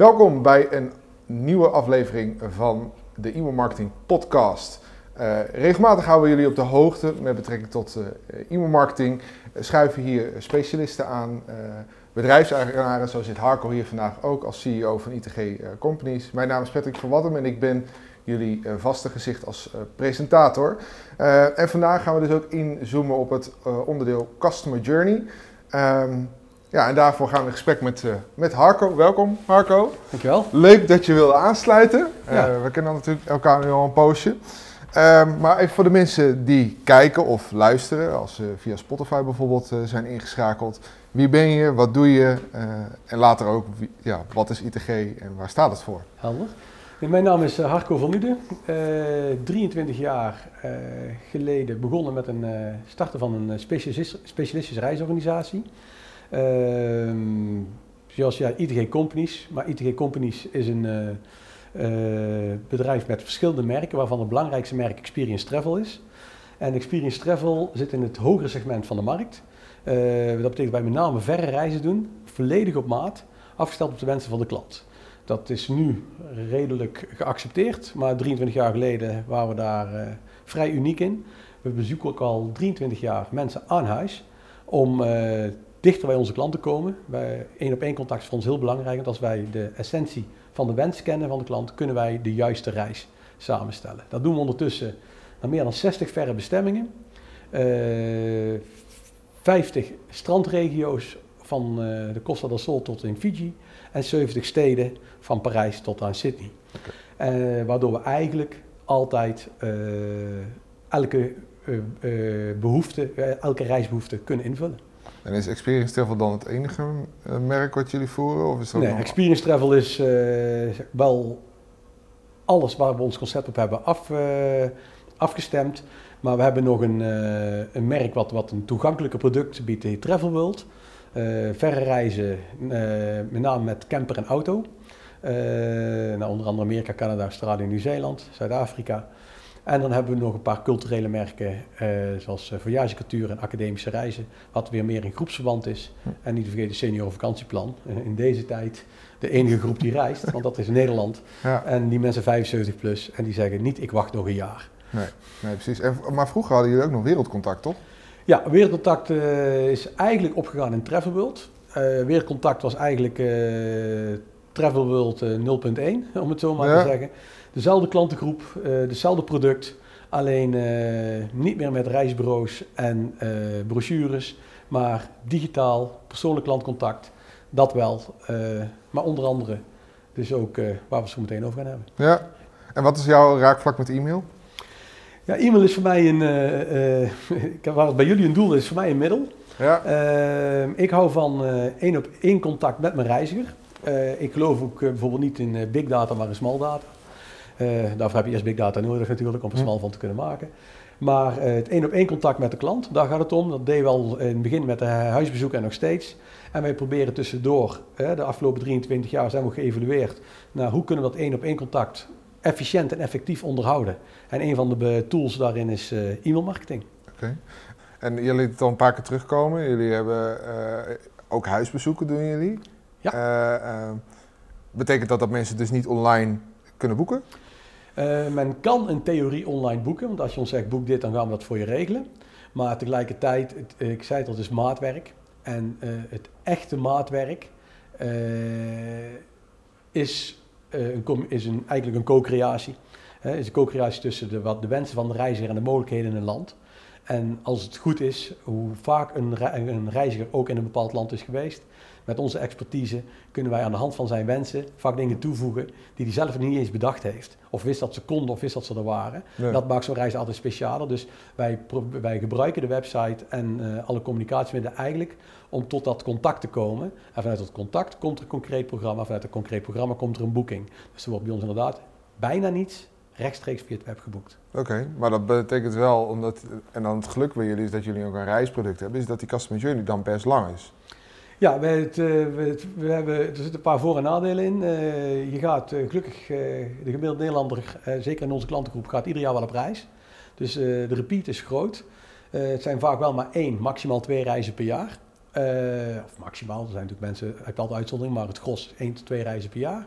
Welkom bij een nieuwe aflevering van de e-mailmarketing podcast. Regelmatig houden we jullie op de hoogte met betrekking tot e-mailmarketing. Schuiven hier specialisten aan, bedrijfseigenaren, zo zit Harco hier vandaag ook als CEO van ITG Companies. Mijn naam is Patrick van Wattem en ik ben jullie vaste gezicht als presentator. En vandaag gaan we dus ook inzoomen op het onderdeel Customer Journey. Ja, en daarvoor gaan we in gesprek met Harco. Welkom, Harco. Dankjewel. Leuk dat je wilde aansluiten. Ja. We kennen natuurlijk elkaar nu al een poosje. Maar even voor de mensen die kijken of luisteren, als ze via Spotify bijvoorbeeld zijn ingeschakeld. Wie ben je, wat doe je en later ook, wat is ITG en waar staat het voor? Helder. Mijn naam is Harco van Uden. 23 jaar geleden begonnen met een starten van een specialistische reisorganisatie. Zoals ITG Companies. Maar ITG Companies is een bedrijf met verschillende merken, waarvan het belangrijkste merk Experience Travel is. En Experience Travel zit in het hogere segment van de markt. Dat betekent dat wij met name verre reizen doen, volledig op maat, afgesteld op de wensen van de klant. Dat is nu redelijk geaccepteerd, maar 23 jaar geleden waren we daar vrij uniek in. We bezoeken ook al 23 jaar mensen aan huis om dichter bij onze klanten te komen. 1-op-1 contact is voor ons heel belangrijk, want als wij de essentie van de wens kennen van de klant, kunnen wij de juiste reis samenstellen. Dat doen we ondertussen naar meer dan 60 verre bestemmingen, 50 strandregio's van de Costa del Sol tot in Fiji en 70 steden van Parijs tot aan Sydney. Okay. Waardoor we eigenlijk altijd elke reisbehoefte kunnen invullen. En is Experience Travel dan het enige merk wat jullie voeren? Of is dat nee, Experience Travel is wel alles waar we ons concept op hebben afgestemd. Maar we hebben nog een merk wat een toegankelijker product biedt, die Travel World. Verre reizen, met name met camper en auto. Onder andere Amerika, Canada, Australië, Nieuw-Zeeland, Zuid-Afrika. En dan hebben we nog een paar culturele merken, zoals Voyage Cultuur en academische reizen, wat weer meer in groepsverband is. En niet te vergeten seniorenvakantieplan. In deze tijd de enige groep die reist, want dat is Nederland. Ja. En die mensen 75 plus en die zeggen niet, ik wacht nog een jaar. Nee, precies. Maar vroeger hadden jullie ook nog Wereldcontact, toch? Ja, Wereldcontact is eigenlijk opgegaan in Travel World. Wereldcontact was eigenlijk Travel World 0.1, om het zo maar te zeggen. Dezelfde klantengroep, dezelfde product, alleen niet meer met reisbureaus en brochures, maar digitaal, persoonlijk klantcontact, dat wel. Maar onder andere dus ook waar we het zo meteen over gaan hebben. Ja, en wat is jouw raakvlak met e-mail? Ja, e-mail is voor mij waar het bij jullie een doel is, voor mij een middel. Ja. Ik hou van 1-op-1 contact met mijn reiziger. Ik geloof ook bijvoorbeeld niet in big data, maar in small data. Daarvoor heb je eerst big data nodig natuurlijk, om er small van te kunnen maken. Maar het 1-op-1 contact met de klant, daar gaat het om. Dat deden we al in het begin met de huisbezoeken en nog steeds. En wij proberen tussendoor, de afgelopen 23 jaar zijn we geëvalueerd naar hoe kunnen we dat 1-op-1 contact efficiënt en effectief onderhouden. En een van de tools daarin is e-mailmarketing. Oké. En jullie het al een paar keer terugkomen. Jullie hebben ook huisbezoeken, doen jullie? Ja. Betekent dat mensen dus niet online kunnen boeken? Men kan in theorie online boeken, want als je ons zegt boek dit, dan gaan we dat voor je regelen. Maar tegelijkertijd, ik zei het al, het is maatwerk. En het echte maatwerk is eigenlijk een co-creatie. Het is een co-creatie tussen de wensen van de reiziger en de mogelijkheden in een land. En als het goed is, hoe vaak een reiziger ook in een bepaald land is geweest, met onze expertise kunnen wij aan de hand van zijn wensen vaak dingen toevoegen die hij zelf niet eens bedacht heeft. Of wist dat ze konden of wist dat ze er waren. Ja. Dat maakt zo'n reis altijd specialer. Dus wij gebruiken de website en alle communicatiemiddelen eigenlijk om tot dat contact te komen. En vanuit dat contact komt er een concreet programma. Vanuit een concreet programma komt er een boeking. Dus er wordt bij ons inderdaad bijna niets rechtstreeks via het web geboekt. Oké, maar dat betekent wel, en dan het geluk bij jullie is dat jullie ook een reisproduct hebben, is dat die customer journey dan best lang is. Ja, er zitten een paar voor- en nadelen in. Je gaat gelukkig, de gemiddelde Nederlander, zeker in onze klantengroep, gaat ieder jaar wel op reis. Dus de repeat is groot. Het zijn vaak wel maar 1, maximaal 2 reizen per jaar. Of maximaal, er zijn natuurlijk mensen, ik heb altijd uitzondering, maar het gros is 1 tot 2 reizen per jaar.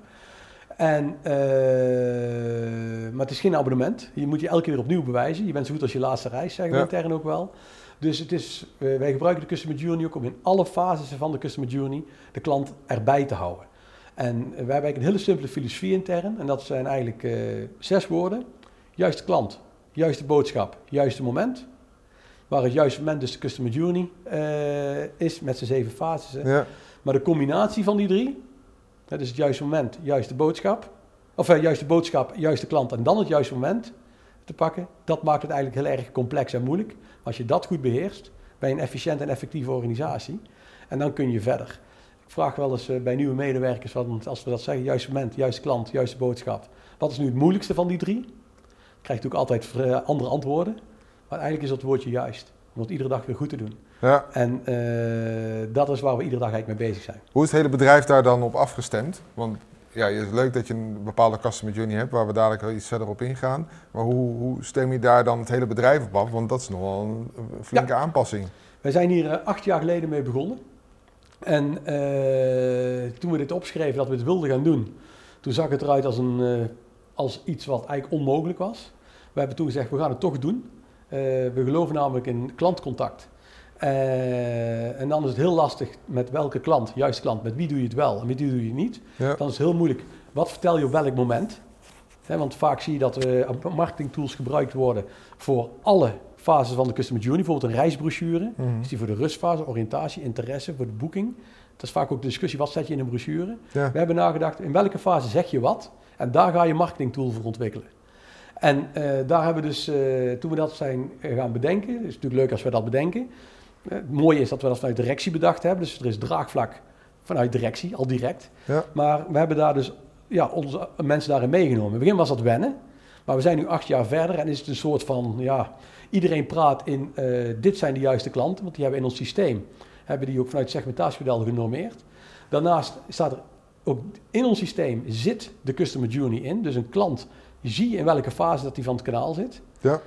Maar het is geen abonnement. Je moet je elke keer weer opnieuw bewijzen. Je bent zo goed als je laatste reis, zeggen we intern ook wel. Dus wij gebruiken de Customer Journey ook om in alle fases van de Customer Journey de klant erbij te houden. En wij hebben eigenlijk een hele simpele filosofie intern. En dat zijn eigenlijk 6 woorden. Juiste klant, juiste boodschap, juiste moment. Waar het juiste moment dus de Customer Journey is met zijn 7 fases. Ja. Maar de combinatie van die 3, dus het juiste moment, juiste boodschap. Of juiste boodschap, juiste klant en dan het juiste moment te pakken. Dat maakt het eigenlijk heel erg complex en moeilijk. Maar als je dat goed beheerst, ben je een efficiënte en effectieve organisatie. En dan kun je verder. Ik vraag wel eens bij nieuwe medewerkers, want als we dat zeggen, juiste moment, juiste klant, juiste boodschap. Wat is nu het moeilijkste van die 3? Dan krijg je natuurlijk altijd andere antwoorden. Maar eigenlijk is dat het woordje juist. Om het iedere dag weer goed te doen. Ja. En dat is waar we iedere dag eigenlijk mee bezig zijn. Hoe is het hele bedrijf daar dan op afgestemd? Want ja, het is leuk dat je een bepaalde customer journey hebt, waar we dadelijk wel iets verder op ingaan. Maar hoe stem je daar dan het hele bedrijf op af? Want dat is nogal een flinke aanpassing. Wij zijn hier 8 jaar geleden mee begonnen. En toen we dit opschreven dat we het wilden gaan doen, toen zag het eruit als iets wat eigenlijk onmogelijk was. We hebben toen gezegd, we gaan het toch doen. We geloven namelijk in klantcontact. En dan is het heel lastig met welke klant, juist klant, met wie doe je het wel en met wie doe je het niet. Ja. Dan is het heel moeilijk, wat vertel je op welk moment? Want vaak zie je dat marketingtools gebruikt worden voor alle fases van de customer journey. Bijvoorbeeld een reisbrochure, is die voor de rustfase, oriëntatie, interesse, voor de boeking. Dat is vaak ook de discussie, wat zet je in een brochure? Ja. We hebben nagedacht, in welke fase zeg je wat? En daar ga je een marketingtool voor ontwikkelen. En daar hebben we dus, toen we dat zijn gaan bedenken, het is natuurlijk leuk als we dat bedenken. Het mooie is dat we dat vanuit directie bedacht hebben, dus er is draagvlak vanuit directie, al direct. Ja. Maar we hebben daar dus onze mensen daarin meegenomen. In het begin was dat wennen, maar we zijn nu 8 jaar verder en is het een soort van, iedereen praat in, dit zijn de juiste klanten, want die hebben in ons systeem, hebben die ook vanuit het segmentatiemodel genormeerd. Daarnaast staat er ook in ons systeem zit de customer journey in, dus een klant zie je in welke fase dat die van het kanaal zit. Ja.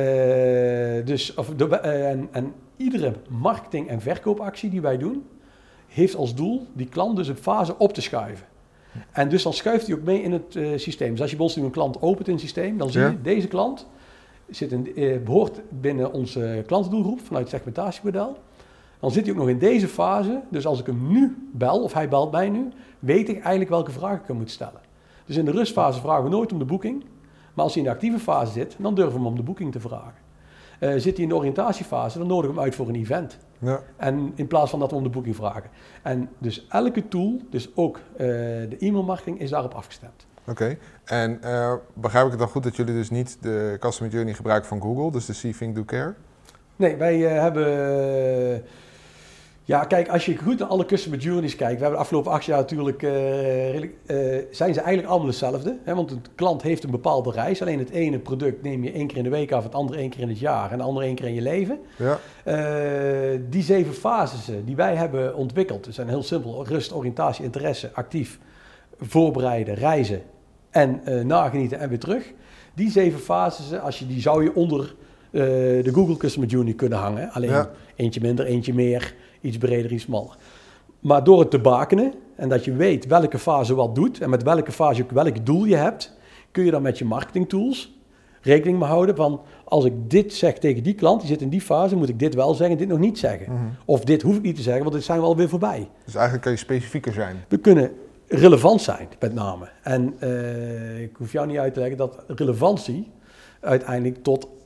En iedere marketing- en verkoopactie die wij doen, heeft als doel die klant dus een fase op te schuiven. En dus dan schuift hij ook mee in het systeem. Dus als je bij ons nu een klant opent in het systeem, dan zie je deze klant behoort binnen onze klantendoelgroep vanuit het segmentatiemodel. Dan zit hij ook nog in deze fase. Dus als ik hem nu bel, of hij belt mij nu, weet ik eigenlijk welke vraag ik hem moet stellen. Dus in de rustfase vragen we nooit om de boeking. Maar als hij in de actieve fase zit, dan durven we hem om de boeking te vragen. Zit hij in de oriëntatiefase, dan nodigen we hem uit voor een event. Ja. En in plaats van dat we om de boeking vragen. En dus elke tool, dus ook de e-mailmarketing, is daarop afgestemd. Oké. En begrijp ik het dan goed dat jullie dus niet de Customer Journey gebruiken van Google, dus de See, Think, Do, Care? Nee, wij hebben... kijk, als je goed naar alle customer journeys kijkt, we hebben de afgelopen 8 jaar natuurlijk, zijn ze eigenlijk allemaal hetzelfde. Hè? Want een klant heeft een bepaalde reis, alleen het ene product neem je 1 keer in de week af, het andere 1 keer in het jaar en het andere 1 keer in je leven. Ja. Die 7 fases die wij hebben ontwikkeld, zijn heel simpel: rust, oriëntatie, interesse, actief, voorbereiden, reizen en nagenieten en weer terug. Die 7 fases, die zou je onder de Google Customer Journey kunnen hangen. Alleen eentje minder, eentje meer, iets breder, iets smaller. Maar door het te bakenen en dat je weet welke fase wat doet en met welke fase ook welk doel je hebt, kun je dan met je marketingtools rekening mee houden van als ik dit zeg tegen die klant, die zit in die fase, moet ik dit wel zeggen en dit nog niet zeggen. Mm-hmm. Of dit hoef ik niet te zeggen, want dit zijn we alweer voorbij. Dus eigenlijk kan je specifieker zijn. We kunnen relevant zijn, met name. En ik hoef jou niet uit te leggen dat relevantie uiteindelijk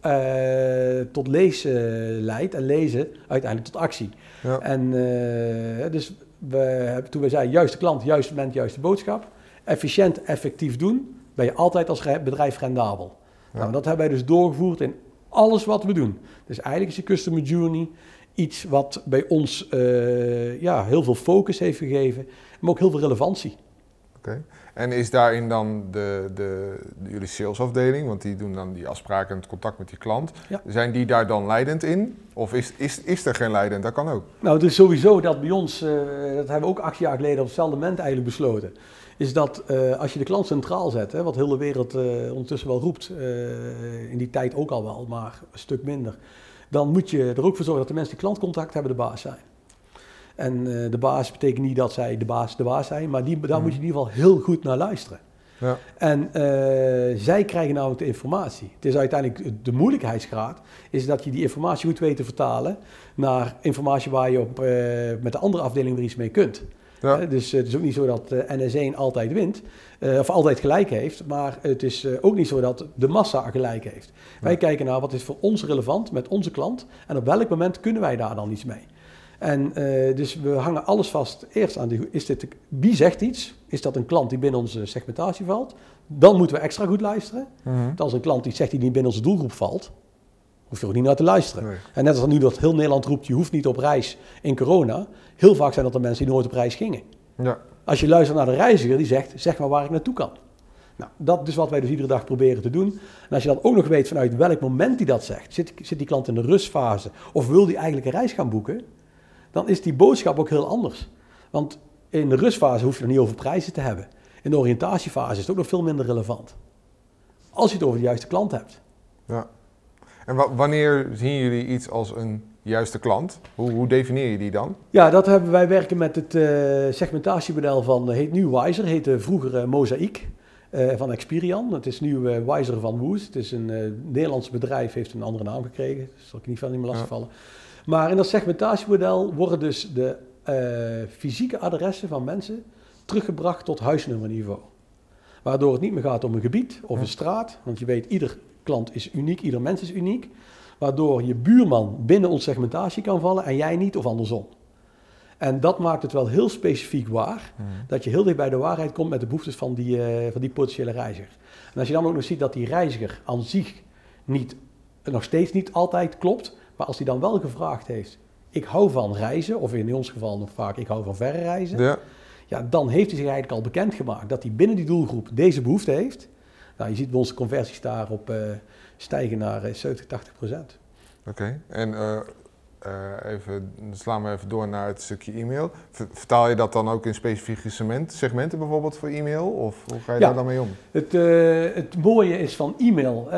tot lezen leidt en lezen uiteindelijk tot actie. Ja. En dus toen we zeiden juiste klant, juiste moment, juiste boodschap, efficiënt, effectief doen, ben je altijd als bedrijf rendabel. Ja. Nou, dat hebben wij dus doorgevoerd in alles wat we doen. Dus eigenlijk is de customer journey iets wat bij ons heel veel focus heeft gegeven, maar ook heel veel relevantie. Okay. En is daarin dan jullie salesafdeling, want die doen dan die afspraken en het contact met die klant, zijn die daar dan leidend in? Of is er geen leidend? Dat kan ook. Nou, het is sowieso dat bij ons, dat hebben we ook 8 jaar geleden op hetzelfde moment eigenlijk besloten, is dat als je de klant centraal zet, wat de hele wereld ondertussen wel roept, in die tijd ook al wel, maar een stuk minder, dan moet je er ook voor zorgen dat de mensen die klantcontact hebben de baas zijn. En de baas betekent niet dat zij de baas zijn, maar daar moet je in ieder geval heel goed naar luisteren. Ja. En zij krijgen namelijk de informatie. Het is uiteindelijk de moeilijkheidsgraad, is dat je die informatie goed weet te vertalen naar informatie waar je met de andere afdeling er iets mee kunt. Ja. Dus het is ook niet zo dat NS1 altijd wint, of altijd gelijk heeft, maar het is ook niet zo dat de massa gelijk heeft. Ja. Wij kijken naar wat is voor ons relevant met onze klant en op welk moment kunnen wij daar dan iets mee. En dus we hangen alles vast eerst aan wie zegt iets? Is dat een klant die binnen onze segmentatie valt? Dan moeten we extra goed luisteren. Als een klant die zegt die niet binnen onze doelgroep valt, hoef je ook niet naar te luisteren. Nee. En net als nu dat heel Nederland roept, je hoeft niet op reis in corona. Heel vaak zijn dat er mensen die nooit op reis gingen. Ja. Als je luistert naar de reiziger die zegt, zeg maar waar ik naartoe kan. Nou, dat is wat wij dus iedere dag proberen te doen. En als je dan ook nog weet vanuit welk moment hij dat zegt, zit die klant in de rustfase of wil die eigenlijk een reis gaan boeken, dan is die boodschap ook heel anders. Want in de rustfase hoef je er niet over prijzen te hebben. In de oriëntatiefase is het ook nog veel minder relevant. Als je het over de juiste klant hebt. Ja. En wanneer zien jullie iets als een juiste klant? Hoe definieer je die dan? Ja, wij werken met het segmentatiemodel van, heet nu Wiser, heette vroeger Mosaic van Experian. Het is nu Wiser van Woes. Het is een Nederlands bedrijf, heeft een andere naam gekregen. Dat zal ik niet meer lastigvallen. Maar in dat segmentatiemodel worden dus de fysieke adressen van mensen teruggebracht tot huisnummerniveau. Waardoor het niet meer gaat om een gebied of een straat, want je weet, ieder klant is uniek, ieder mens is uniek. Waardoor je buurman binnen onze segmentatie kan vallen en jij niet of andersom. En dat maakt het wel heel specifiek waar, dat je heel dicht bij de waarheid komt met de behoeftes van die potentiële reiziger. En als je dan ook nog ziet dat die reiziger aan zich nog steeds niet altijd klopt, maar als hij dan wel gevraagd heeft, ik hou van reizen, of in ons geval nog vaak, ik hou van verre reizen. Ja, dan heeft hij zich eigenlijk al bekendgemaakt dat hij binnen die doelgroep deze behoefte heeft. Nou, je ziet bij onze conversies daarop stijgen naar 70-80%. Oké. En slaan we even door naar het stukje e-mail. Vertaal je dat dan ook in specifieke segmenten bijvoorbeeld voor e-mail? Of hoe ga je daar dan mee om? Het mooie is van e-mail,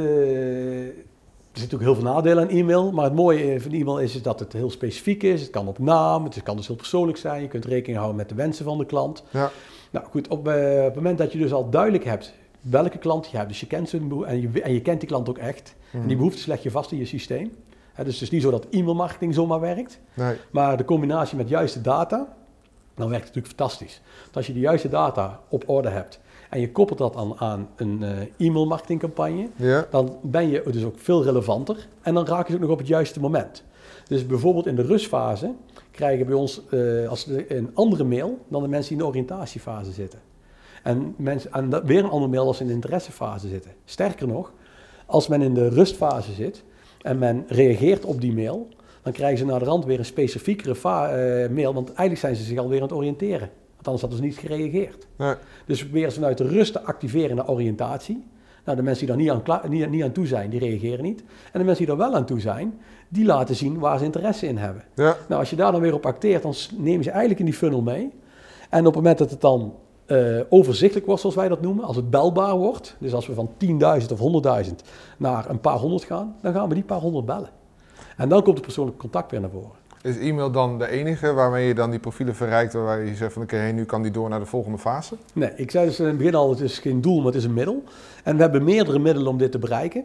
er zitten ook heel veel nadelen aan e-mail, maar het mooie van e-mail is dat het heel specifiek is. Het kan op naam, het kan dus heel persoonlijk zijn. Je kunt rekening houden met de wensen van de klant. Ja. Nou goed, op het moment dat je dus al duidelijk hebt welke klant je hebt, dus je kent ze en je kent die klant ook echt. En die behoeftes leg je vast in je systeem. Dus het is niet zo dat e-mailmarketing zomaar werkt, maar de combinatie met juiste data, dan werkt het natuurlijk fantastisch. Want als je de juiste data op orde hebt en je koppelt dat aan een e-mailmarketingcampagne, dan ben je dus ook veel relevanter en dan raak je het ook nog op het juiste moment. Dus bijvoorbeeld in de rustfase krijgen bij ons een andere mail dan de mensen die in de oriëntatiefase zitten. En weer een andere mail als ze in de interessefase zitten. Sterker nog, als men in de rustfase zit en men reageert op die mail, dan krijgen ze naar de rand weer een specifiekere mail, want eigenlijk zijn ze zich alweer aan het oriënteren. Want anders hadden ze niet gereageerd. Nee. Dus weer vanuit de rust te activeren naar oriëntatie. Nou, de mensen die daar niet aan toe zijn, die reageren niet. En de mensen die er wel aan toe zijn, die laten zien waar ze interesse in hebben. Ja. Nou, als je daar dan weer op acteert, dan nemen ze eigenlijk in die funnel mee. En op het moment dat het dan overzichtelijk wordt, zoals wij dat noemen, als het belbaar wordt, dus als we van 10.000 of 100.000 naar een paar honderd gaan, dan gaan we die paar honderd bellen. En dan komt het persoonlijk contact weer naar voren. Is e-mail dan de enige waarmee je dan die profielen verrijkt, waar je zegt van oké, nu kan die door naar de volgende fase? Nee, ik zei dus in het begin al, het is geen doel, maar het is een middel. En we hebben meerdere middelen om dit te bereiken.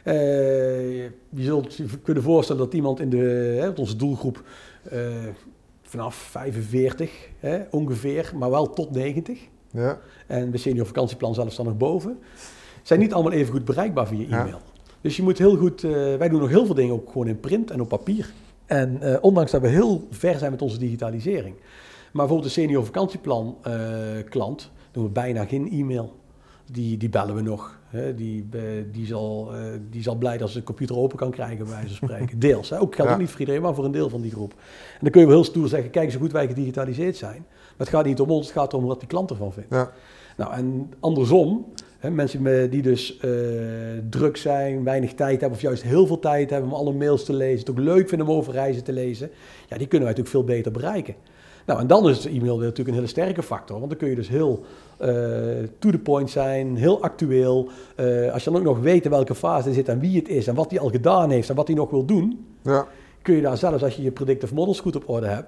Je zult je kunnen voorstellen dat iemand in onze doelgroep vanaf 45 ongeveer, maar wel tot 90. Ja. En bij senior vakantieplan zelfs dan nog boven. Zijn niet allemaal even goed bereikbaar via e-mail. Ja. Dus je moet heel goed, wij doen nog heel veel dingen ook gewoon in print en op papier. En ondanks dat we heel ver zijn met onze digitalisering. Maar bijvoorbeeld de senior vakantieplan klant doen we bijna geen e-mail. Die bellen we nog. Hè. Die zal blij dat ze de computer open kan krijgen, bij wijze van spreken. Deels. Hè. Ook geldt ook niet voor iedereen, maar voor een deel van die groep. En dan kun je wel heel stoer zeggen, kijk eens hoe goed wij gedigitaliseerd zijn. Maar het gaat niet om ons, het gaat erom wat die klant ervan vindt. Ja. Nou, en andersom, mensen die dus druk zijn, weinig tijd hebben of juist heel veel tijd hebben om alle mails te lezen, het ook leuk vinden om over reizen te lezen, ja, die kunnen wij natuurlijk veel beter bereiken. Nou, en dan is de e-mail natuurlijk een hele sterke factor, want dan kun je dus heel to the point zijn, heel actueel. Als je dan ook nog weet in welke fase hij zit en wie het is en wat hij al gedaan heeft en wat hij nog wil doen, kun je daar zelfs, als je je predictive models goed op orde hebt,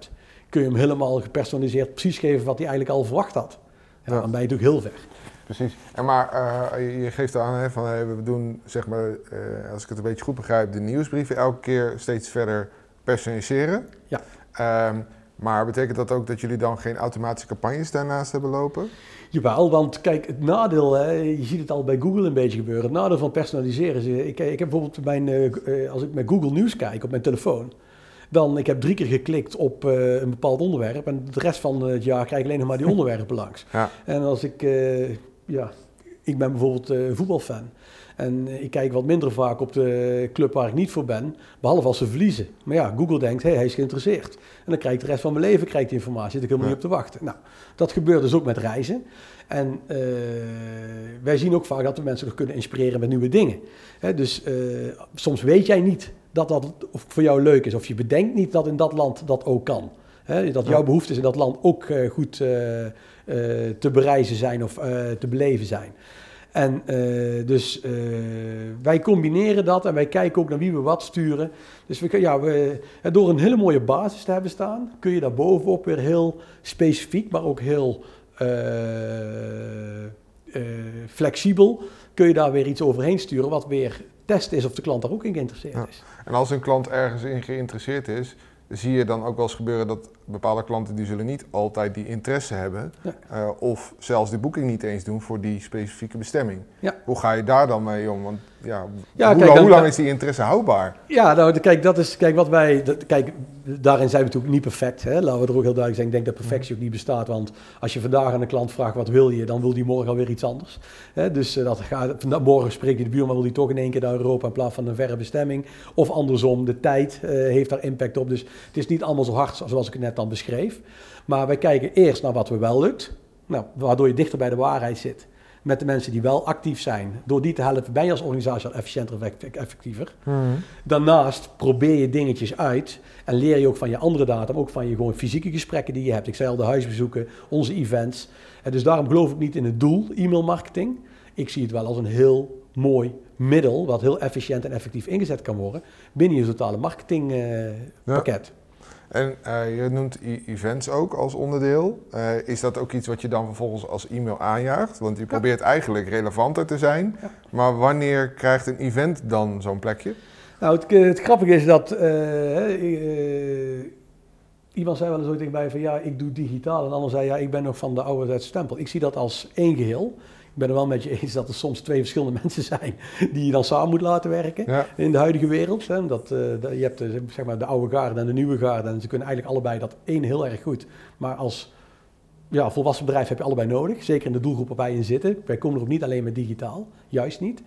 kun je hem helemaal gepersonaliseerd precies geven wat hij eigenlijk al verwacht had. Ja. Dan ben je natuurlijk heel ver. Precies. En maar je geeft aan hè, van we doen, zeg maar, als ik het een beetje goed begrijp, de nieuwsbrieven elke keer steeds verder personaliseren. Ja. Maar betekent dat ook dat jullie dan geen automatische campagnes daarnaast hebben lopen? Jawel, want kijk, het nadeel, hè, je ziet het al bij Google een beetje gebeuren. Het nadeel van personaliseren is, ik heb bijvoorbeeld als ik met Google Nieuws kijk op mijn telefoon, dan ik heb 3 keer geklikt op een bepaald onderwerp en de rest van het jaar krijg ik alleen nog maar die onderwerpen langs. Ja. En als ik ben bijvoorbeeld voetbalfan. En ik kijk wat minder vaak op de club waar ik niet voor ben, behalve als ze verliezen. Maar ja, Google denkt, hij is geïnteresseerd. En dan krijg ik de rest van mijn leven die informatie, zit ik helemaal niet op te wachten. Nou, dat gebeurt dus ook met reizen. En wij zien ook vaak dat we mensen nog kunnen inspireren met nieuwe dingen. Dus soms weet jij niet dat voor jou leuk is, of je bedenkt niet dat in dat land dat ook kan. Dat jouw behoeftes in dat land ook goed te bereizen zijn of te beleven zijn. En dus wij combineren dat en wij kijken ook naar wie we wat sturen. Dus door een hele mooie basis te hebben staan, kun je daar bovenop weer heel specifiek, maar ook heel flexibel, kun je daar weer iets overheen sturen wat weer testen is of de klant daar ook in geïnteresseerd is. En als een klant ergens in geïnteresseerd is, zie je dan ook wel eens gebeuren dat bepaalde klanten die zullen niet altijd die interesse hebben. Ja. Of zelfs de boeking niet eens doen voor die specifieke bestemming. Ja. Hoe ga je daar dan mee om? Want hoe lang is die interesse houdbaar? Ja, nou daarin zijn we natuurlijk niet perfect. Hè? Laten we er ook heel duidelijk zijn. Ik denk dat perfectie ook niet bestaat. Want als je vandaag aan een klant vraagt wat wil je, dan wil die morgen alweer iets anders. Dus morgen spreekt die de buurman, wil die toch in één keer naar Europa in plaats van een verre bestemming. Of andersom, de tijd heeft daar impact op. Dus het is niet allemaal zo hard zoals ik het net dan beschreef. Maar wij kijken eerst naar wat we wel lukt. Nou, waardoor je dichter bij de waarheid zit. Met de mensen die wel actief zijn. Door die te helpen ben je als organisatie al efficiënter of effectiever. Mm-hmm. Daarnaast probeer je dingetjes uit. En leer je ook van je andere data. Maar ook van je gewoon fysieke gesprekken die je hebt. Ik zei al, de huisbezoeken, onze events. En dus daarom geloof ik niet in het doel e-mailmarketing. Ik zie het wel als een heel mooi middel. Wat heel efficiënt en effectief ingezet kan worden. Binnen je totale marketingpakket. Ja. En je noemt events ook als onderdeel. Is dat ook iets wat je dan vervolgens als e-mail aanjaagt? Want je probeert eigenlijk relevanter te zijn. Ja. Maar wanneer krijgt een event dan zo'n plekje? Nou, het grappige is dat iemand zei wel eens ooit tegen mij van ik doe digitaal. En de ander zei ik ben nog van de ouderwetse stempel. Ik zie dat als één geheel. Ik ben er wel met je eens dat er soms 2 verschillende mensen zijn die je dan samen moet laten werken in de huidige wereld. Hè. Je hebt zeg maar de oude garde en de nieuwe garde en ze kunnen eigenlijk allebei dat één heel erg goed. Maar als volwassen bedrijf heb je allebei nodig, zeker in de doelgroep waar wij in zitten. Wij komen er ook niet alleen met digitaal, juist niet.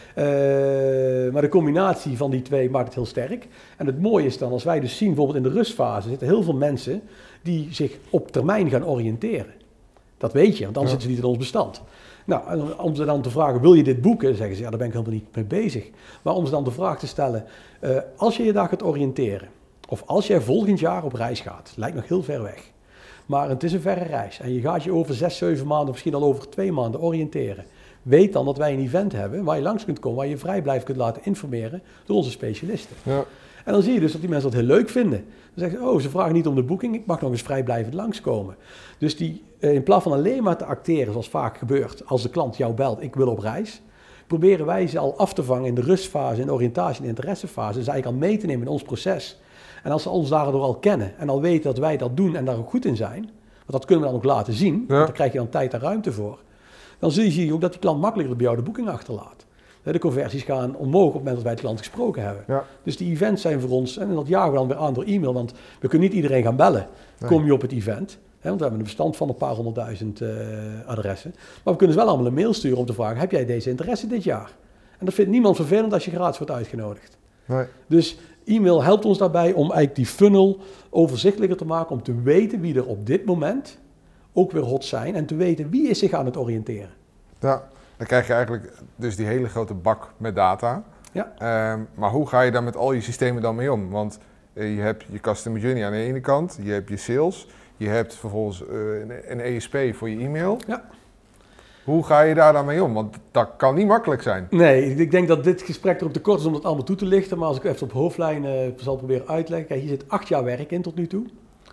Nee. Maar de combinatie van die 2 maakt het heel sterk. En het mooie is dan, als wij dus zien, bijvoorbeeld in de rustfase zitten heel veel mensen die zich op termijn gaan oriënteren. Dat weet je, want anders zitten ze niet in ons bestand. Nou, en om ze dan te vragen, wil je dit boeken? Zeggen ze, daar ben ik helemaal niet mee bezig. Maar om ze dan de vraag te stellen, als je je daar gaat oriënteren, of als jij volgend jaar op reis gaat, lijkt nog heel ver weg, maar het is een verre reis en je gaat je over 6, 7 maanden, misschien al over 2 maanden oriënteren. Weet dan dat wij een event hebben waar je langs kunt komen, waar je vrij blijft kunt laten informeren door onze specialisten. Ja. En dan zie je dus dat die mensen dat heel leuk vinden. Dan zeggen ze, ze vragen niet om de boeking, ik mag nog eens vrijblijvend langskomen. Dus in plaats van alleen maar te acteren, zoals vaak gebeurt, als de klant jou belt, ik wil op reis, proberen wij ze al af te vangen in de rustfase, in de oriëntatie en interessefase, dus eigenlijk al mee te nemen in ons proces. En als ze ons daardoor al kennen en al weten dat wij dat doen en daar ook goed in zijn, want dat kunnen we dan ook laten zien, want daar krijg je dan tijd en ruimte voor, dan zie je ook dat die klant makkelijker bij jou de boeking achterlaat. De conversies gaan omhoog op het moment dat wij de klant gesproken hebben. Ja. Dus die events zijn voor ons, en dat jagen we dan weer aan door e-mail, want we kunnen niet iedereen gaan bellen. Nee. Kom je op het event? Want we hebben een bestand van een paar 100.000 adressen. Maar we kunnen ze wel allemaal een mail sturen om te vragen, heb jij deze interesse dit jaar? En dat vindt niemand vervelend als je gratis wordt uitgenodigd. Nee. Dus e-mail helpt ons daarbij om eigenlijk die funnel overzichtelijker te maken, om te weten wie er op dit moment ook weer hot zijn en te weten wie is zich aan het oriënteren. Ja. Dan krijg je eigenlijk dus die hele grote bak met data. Ja. Maar hoe ga je daar met al je systemen dan mee om? Want je hebt je customer journey aan de ene kant, je hebt je sales, je hebt vervolgens een ESP voor je e-mail. Ja. Hoe ga je daar dan mee om? Want dat kan niet makkelijk zijn. Nee, ik denk dat dit gesprek erop te kort is om dat allemaal toe te lichten. Maar als ik even op hoofdlijnen zal proberen uit te leggen. Kijk, hier zit 8 jaar werk in tot nu toe.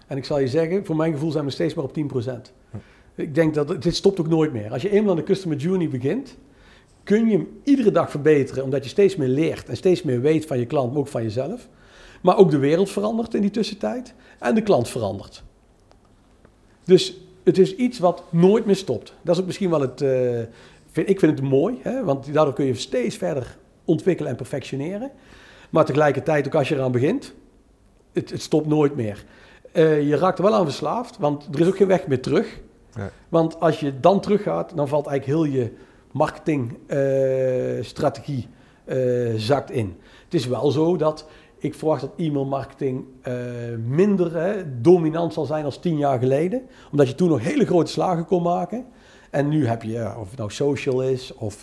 En ik zal je zeggen, voor mijn gevoel zijn we steeds maar op 10%. Ik denk dat dit stopt ook nooit meer. Als je eenmaal aan de Customer Journey begint, kun je hem iedere dag verbeteren, omdat je steeds meer leert en steeds meer weet van je klant, maar ook van jezelf. Maar ook de wereld verandert in die tussentijd en de klant verandert. Dus het is iets wat nooit meer stopt. Dat is ook misschien wel ik vind het mooi, hè, want daardoor kun je steeds verder ontwikkelen en perfectioneren. Maar tegelijkertijd, ook als je eraan begint, het stopt nooit meer. Je raakt er wel aan verslaafd, want er is ook geen weg meer terug. Nee. Want als je dan teruggaat, dan valt eigenlijk heel je marketingstrategie zakt in. Het is wel zo dat ik verwacht dat e-mailmarketing minder dominant zal zijn als 10 jaar geleden. Omdat je toen nog hele grote slagen kon maken. En nu heb je, of het nou social is, of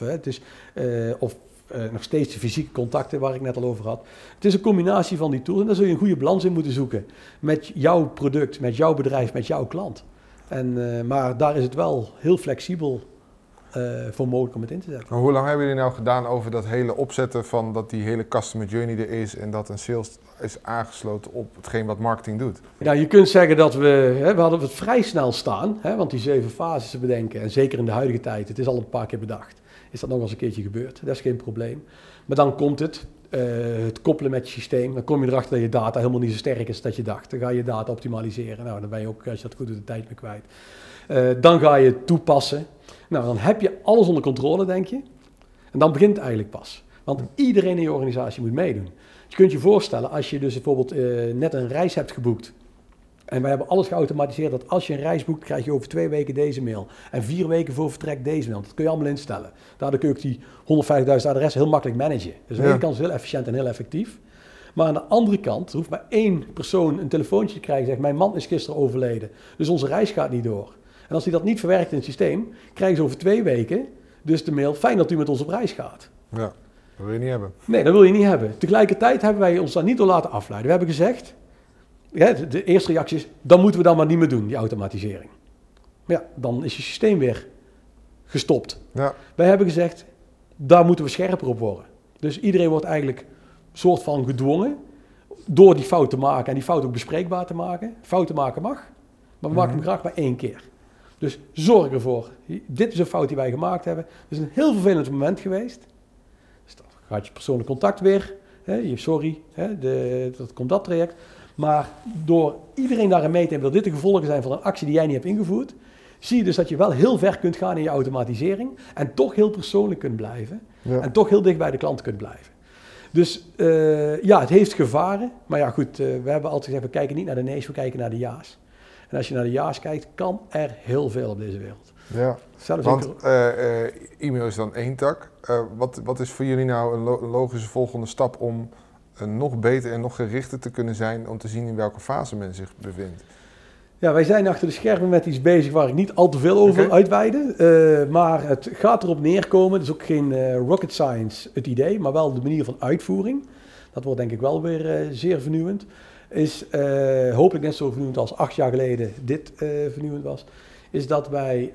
nog steeds de fysieke contacten waar ik net al over had. Het is een combinatie van die tools en daar zul je een goede balans in moeten zoeken. Met jouw product, met jouw bedrijf, met jouw klant. Maar daar is het wel heel flexibel voor mogelijk om het in te zetten. Maar hoe lang hebben jullie nou gedaan over dat hele opzetten van dat die hele customer journey er is en dat een sales is aangesloten op hetgeen wat marketing doet? Nou, je kunt zeggen dat we hadden het vrij snel staan, want die 7 fases te bedenken, en zeker in de huidige tijd, het is al een paar keer bedacht, is dat nog eens een keertje gebeurd. Dat is geen probleem. Maar dan komt het koppelen met je systeem, dan kom je erachter dat je data helemaal niet zo sterk is dat je dacht. Dan ga je data optimaliseren, nou dan ben je ook, als je dat goed doet, de tijd mee kwijt. Dan ga je het toepassen. Nou, dan heb je alles onder controle, denk je. En dan begint het eigenlijk pas. Want iedereen in je organisatie moet meedoen. Je kunt je voorstellen, als je dus bijvoorbeeld net een reis hebt geboekt. En wij hebben alles geautomatiseerd dat als je een reis boekt, krijg je over 2 weken deze mail. En 4 weken voor vertrek deze mail. Dat kun je allemaal instellen. Daardoor kun je ook die 150.000 adressen heel makkelijk managen. Dus aan de ene kant is het heel efficiënt en heel effectief. Maar aan de andere kant hoeft maar 1 persoon een telefoontje te krijgen en zegt, mijn man is gisteren overleden. Dus onze reis gaat niet door. En als hij dat niet verwerkt in het systeem, krijgen ze over 2 weken dus de mail, fijn dat u met ons op reis gaat. Ja, dat wil je niet hebben. Nee, dat wil je niet hebben. Tegelijkertijd hebben wij ons daar niet door laten afleiden. We hebben gezegd, de eerste reactie is, dan moeten we dat maar niet meer doen, die automatisering. Maar ja, dan is je systeem weer gestopt. Ja. Wij hebben gezegd, daar moeten we scherper op worden. Dus iedereen wordt eigenlijk soort van gedwongen door die fout te maken en die fout ook bespreekbaar te maken. Fouten maken mag, maar we maken hem graag maar 1 keer. Dus zorg ervoor. Dit is een fout die wij gemaakt hebben. Het is een heel vervelend moment geweest. Dus dan gaat je persoonlijk contact weer. Dat komt dat traject. Maar door iedereen daarin mee te nemen dat dit de gevolgen zijn van een actie die jij niet hebt ingevoerd, zie je dus dat je wel heel ver kunt gaan in je automatisering en toch heel persoonlijk kunt blijven. Ja. En toch heel dicht bij de klant kunt blijven. Dus het heeft gevaren. Maar ja goed, we hebben altijd gezegd, we kijken niet naar de nee's, we kijken naar de ja's. En als je naar de ja's kijkt, kan er heel veel op deze wereld. Ja, want e-mail is dan 1 tak. Wat is voor jullie nou een logische volgende stap om nog beter en nog gerichter te kunnen zijn om te zien in welke fase men zich bevindt? Ja, wij zijn achter de schermen met iets bezig waar ik niet al te veel over uitweide. Maar het gaat erop neerkomen, het is ook geen rocket science het idee, maar wel de manier van uitvoering. Dat wordt denk ik wel weer zeer vernieuwend. Is hopelijk net zo vernieuwend als 8 jaar geleden dit vernieuwend was. Is dat wij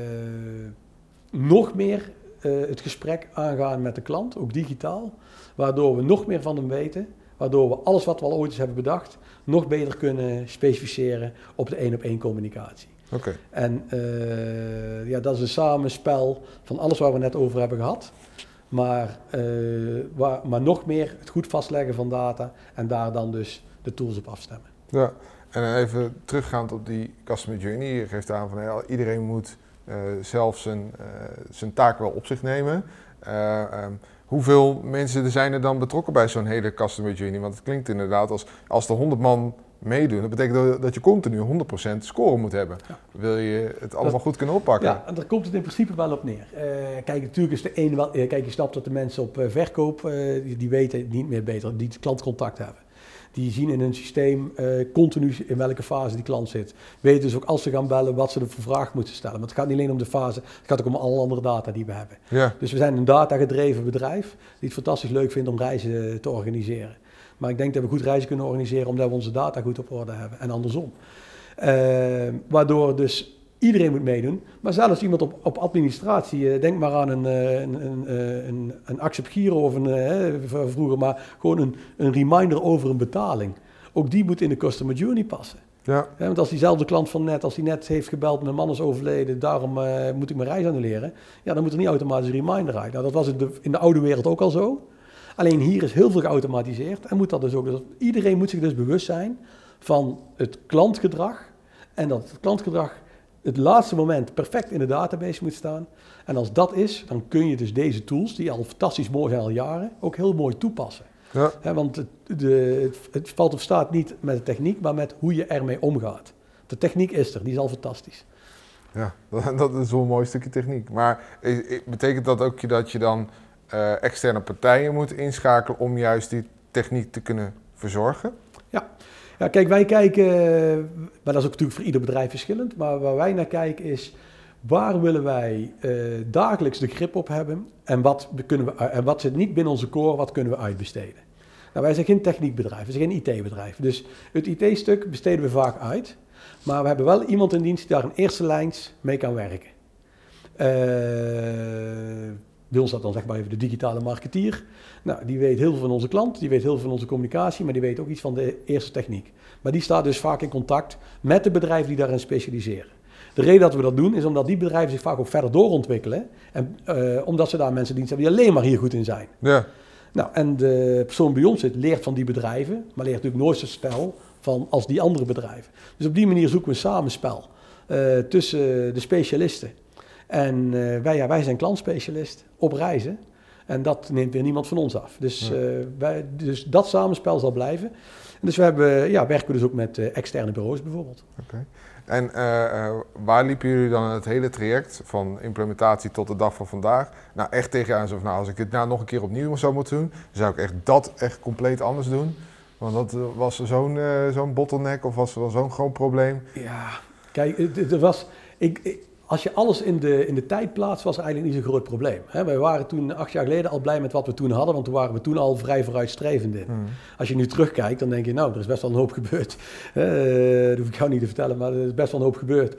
nog meer het gesprek aangaan met de klant, ook digitaal. Waardoor we nog meer van hem weten. Waardoor we alles wat we al ooit eens hebben bedacht, nog beter kunnen specificeren op de 1-op-1 communicatie. Okay. En dat is een samenspel van alles waar we net over hebben gehad. Maar nog meer het goed vastleggen van data en daar dan dus de tools op afstemmen. Ja, en even teruggaand op die customer journey. Je geeft aan van iedereen moet zelf zijn taak wel op zich nemen. Hoeveel mensen zijn er dan betrokken bij zo'n hele customer journey? Want het klinkt inderdaad als er 100 man meedoen, dat betekent dat je continu 100% score moet hebben. Ja. Wil je het allemaal goed kunnen oppakken? Ja, en daar komt het in principe wel op neer. Kijk, natuurlijk is de ene wel. Kijk, je snapt dat de mensen op verkoop, die weten niet meer beter, die het klantcontact hebben. Die zien in hun systeem continu in welke fase die klant zit. Weten dus ook als ze gaan bellen wat ze er voor vraag moeten stellen. Want het gaat niet alleen om de fase, het gaat ook om alle andere data die we hebben. Ja. Dus we zijn een datagedreven bedrijf die het fantastisch leuk vindt om reizen te organiseren. Maar ik denk dat we goed reizen kunnen organiseren omdat we onze data goed op orde hebben en andersom. Waardoor dus iedereen moet meedoen. Maar zelfs iemand op administratie, denk maar aan een Accept Giro of vroeger, maar gewoon een reminder over een betaling. Ook die moet in de customer journey passen. Ja. Want als diezelfde klant van net, als die net heeft gebeld, mijn man is overleden, daarom moet ik mijn reis annuleren. Ja, dan moet er niet automatisch een reminder uit. Nou, dat was in de oude wereld ook al zo. Alleen hier is heel veel geautomatiseerd en moet dat dus ook. Dus iedereen moet zich dus bewust zijn van het klantgedrag. En dat het klantgedrag het laatste moment perfect in de database moet staan. En als dat is, dan kun je dus deze tools, die al fantastisch mooi zijn al jaren, ook heel mooi toepassen. Ja. Want het valt of staat niet met de techniek, maar met hoe je ermee omgaat. De techniek is er, die is al fantastisch. Ja, dat is wel een mooi stukje techniek. Maar betekent dat ook dat je dan externe partijen moet inschakelen om juist die techniek te kunnen verzorgen? Ja, kijk, wij kijken, maar dat is ook natuurlijk voor ieder bedrijf verschillend, maar waar wij naar kijken is, waar willen wij dagelijks de grip op hebben en wat zit niet binnen onze core, wat kunnen we uitbesteden? Nou, wij zijn geen techniekbedrijf, we zijn geen IT-bedrijf, dus het IT-stuk besteden we vaak uit, maar we hebben wel iemand in dienst die daar een eerste lijns mee kan werken. Bij ons staat dan zeg maar even de digitale marketeer. Nou, die weet heel veel van onze klant, die weet heel veel van onze communicatie, maar die weet ook iets van de eerste techniek. Maar die staat dus vaak in contact met de bedrijven die daarin specialiseren. De reden dat we dat doen is omdat die bedrijven zich vaak ook verder doorontwikkelen. En omdat ze daar mensen in dienst hebben die alleen maar hier goed in zijn. Ja. Nou, en de persoon bij ons zit, leert van die bedrijven, maar leert natuurlijk nooit zo snel van als die andere bedrijven. Dus op die manier zoeken we een samenspel tussen de specialisten. En wij zijn klantspecialist op reizen. En dat neemt weer niemand van ons af. Dus, dus dat samenspel zal blijven. En dus werken we dus ook met externe bureaus bijvoorbeeld. Okay. En waar liepen jullie dan het hele traject van implementatie tot de dag van vandaag? Nou, echt tegen aan zo van, als ik het nou nog een keer opnieuw zou moeten doen, zou ik echt compleet anders doen. Want dat was zo'n bottleneck of was wel zo'n groot probleem. Ja, kijk, er was... Als je alles in de tijd plaatst, was er eigenlijk niet zo'n groot probleem. Wij waren toen 8 jaar geleden al blij met wat we toen hadden, want toen waren we toen al vrij vooruitstrevend in. Als je nu terugkijkt, dan denk je, nou, er is best wel een hoop gebeurd. Dat hoef ik jou niet te vertellen, maar er is best wel een hoop gebeurd.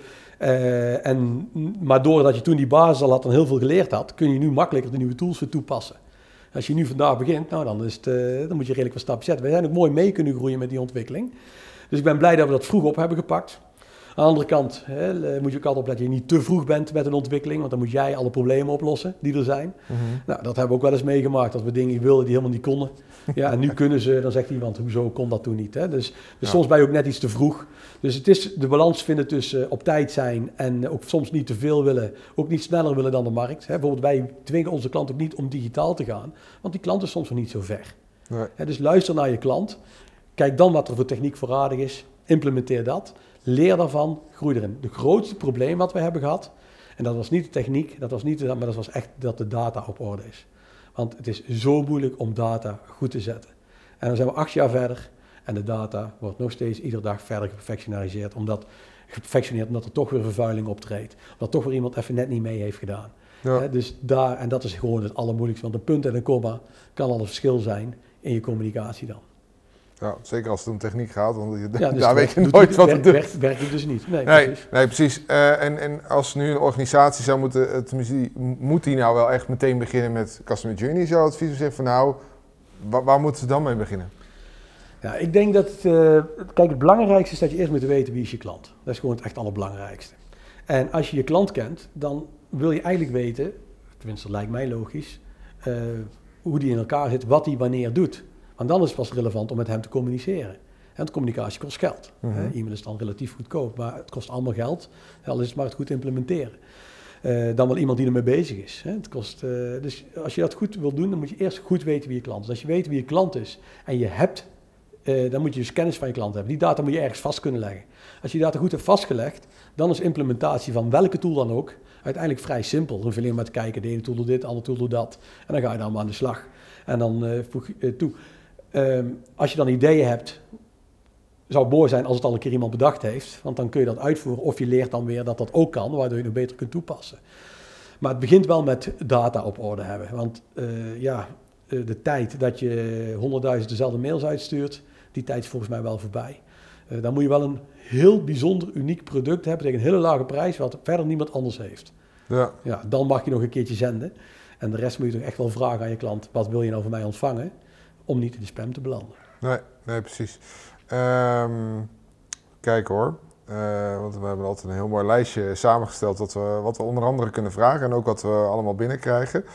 Maar doordat je toen die basis al had en heel veel geleerd had, kun je nu makkelijker de nieuwe tools weer toepassen. Als je nu vandaag begint, nou, dan moet je redelijk wat stappen zetten. Wij zijn ook mooi mee kunnen groeien met die ontwikkeling. Dus ik ben blij dat we dat vroeg op hebben gepakt. Aan de andere kant moet je ook altijd opletten dat je niet te vroeg bent met een ontwikkeling, want dan moet jij alle problemen oplossen die er zijn. Nou, dat hebben we ook wel eens meegemaakt, dat we dingen wilden die helemaal niet konden. Ja, en nu kunnen ze, dan zegt iemand, hoezo kon dat toen niet? Hè? Dus soms ben je ook net iets te vroeg. Dus het is de balans vinden tussen op tijd zijn en ook soms niet te veel willen, ook niet sneller willen dan de markt. Bijvoorbeeld wij dwingen onze klant ook niet om digitaal te gaan, want die klant is soms nog niet zo ver. Nee. Dus luister naar je klant, kijk dan wat er voor techniek voorradig is, implementeer dat. Leer daarvan, groei erin. Het grootste probleem wat we hebben gehad, en dat was niet de techniek, maar dat was echt dat de data op orde is. Want het is zo moeilijk om data goed te zetten. En dan zijn we 8 jaar verder en de data wordt nog steeds iedere dag verder geperfectionaliseerd, omdat er toch weer vervuiling optreedt. Omdat toch weer iemand even net niet mee heeft gedaan. Ja. Dus en dat is gewoon het allermoeilijkste, want een punt en een komma kan al een verschil zijn in je communicatie dan. Ja, zeker als het om techniek gaat, want dus daar weet je nooit wat het doet. Werkt het dus niet. Nee, precies. En als nu een organisatie zou moet die nou wel echt meteen beginnen met Customer Journey? Zou advies zeggen van nou, waar moeten ze dan mee beginnen? Ja, ik denk dat het belangrijkste is dat je eerst moet weten wie is je klant. Dat is gewoon het echt allerbelangrijkste. En als je je klant kent, dan wil je eigenlijk weten, tenminste dat lijkt mij logisch, hoe die in elkaar zit, wat die wanneer doet. Want dan is het pas relevant om met hem te communiceren. En communicatie kost geld. E-mail is dan relatief goedkoop, maar het kost allemaal geld. Al is het maar het goed implementeren. Dan wel iemand die ermee bezig is. Het kost, dus als je dat goed wil doen, dan moet je eerst goed weten wie je klant is. Als je weet wie je klant is en je hebt, dan moet je dus kennis van je klant hebben. Die data moet je ergens vast kunnen leggen. Als je die data goed hebt vastgelegd, dan is implementatie van welke tool dan ook uiteindelijk vrij simpel. Dan hoef je alleen maar te kijken, de ene tool doet dit, de andere tool doet dat. En dan ga je dan maar aan de slag. En dan voeg je toe. Als je dan ideeën hebt, zou het mooi zijn als het al een keer iemand bedacht heeft, want dan kun je dat uitvoeren of je leert dan weer dat dat ook kan, waardoor je het nog beter kunt toepassen. Maar het begint wel met data op orde hebben, want de tijd dat je 100.000 dezelfde mails uitstuurt, die tijd is volgens mij wel voorbij. Dan moet je wel een heel bijzonder uniek product hebben tegen een hele lage prijs, wat verder niemand anders heeft. Ja, dan mag je nog een keertje zenden en de rest moet je toch echt wel vragen aan je klant, wat wil je nou van mij ontvangen? Om niet in de spam te belanden. Nee, precies. kijken hoor. Want we hebben altijd een heel mooi lijstje samengesteld wat we onder andere kunnen vragen en ook wat we allemaal binnenkrijgen.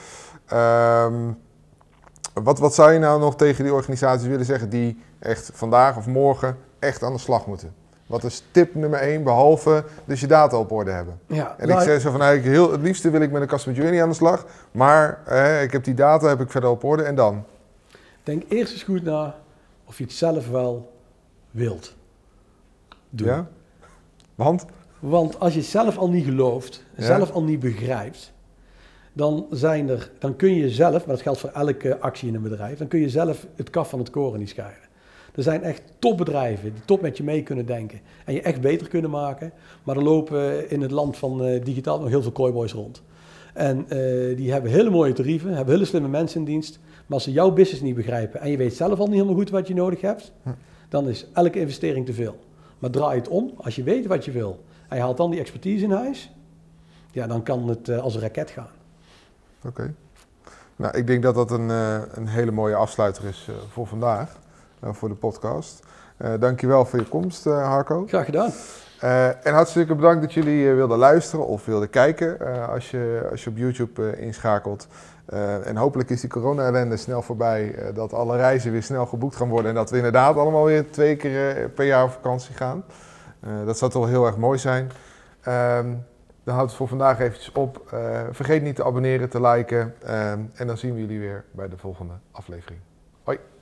Wat zou je nou nog tegen die organisaties willen zeggen die echt vandaag of morgen echt aan de slag moeten? Wat is tip nummer 1, behalve dus je data op orde hebben? Ja, En ik zeg zo van, het liefste wil ik met een customer journey aan de slag, maar ik heb die data, heb ik verder op orde en dan? Denk eerst eens goed na of je het zelf wel wilt doen. Ja? Want als je het zelf al niet gelooft, zelf al niet begrijpt, dan kun je zelf, maar dat geldt voor elke actie in een bedrijf, dan kun je zelf het kaf van het koren niet scheiden. Er zijn echt topbedrijven die top met je mee kunnen denken en je echt beter kunnen maken, maar er lopen in het land van digitaal nog heel veel cowboys rond. En die hebben hele mooie tarieven, hebben hele slimme mensen in dienst, maar als ze jouw business niet begrijpen en je weet zelf al niet helemaal goed wat je nodig hebt, dan is elke investering te veel. Maar draai het om, als je weet wat je wil en je haalt dan die expertise in huis, ja, dan kan het als een raket gaan. Oké. Nou, ik denk dat dat een hele mooie afsluiter is voor vandaag, voor de podcast. Dankjewel voor je komst, Harco. Graag gedaan. En hartstikke bedankt dat jullie wilden luisteren of wilden kijken als je op YouTube inschakelt. En hopelijk is die corona-ellende snel voorbij, dat alle reizen weer snel geboekt gaan worden en dat we inderdaad allemaal weer 2 keer per jaar op vakantie gaan. Dat zou toch wel heel erg mooi zijn. Dan houdt het voor vandaag eventjes op. Vergeet niet te abonneren, te liken en dan zien we jullie weer bij de volgende aflevering. Hoi!